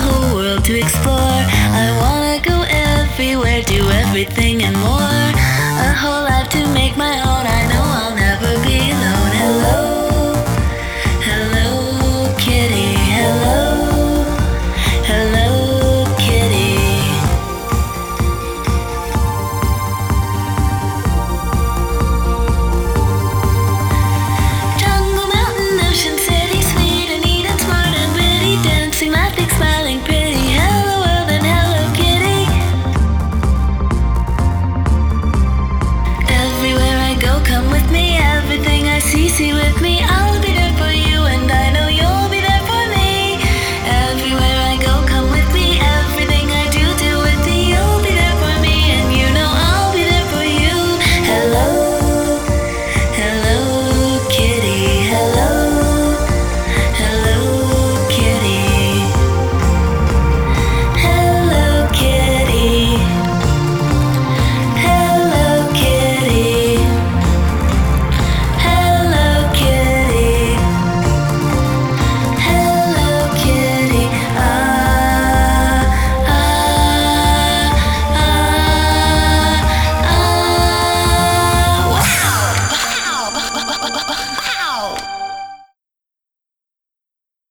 whole world to explore. I wanna go everywhere, do everything and more. A whole life to make my own. I know I'll never be alone. Hello, hello, kitty. Hello, hello, kitty. Jungle, mountain, ocean, city, sweet and neat and smart and witty, dancing, laughing, smiling, pretty.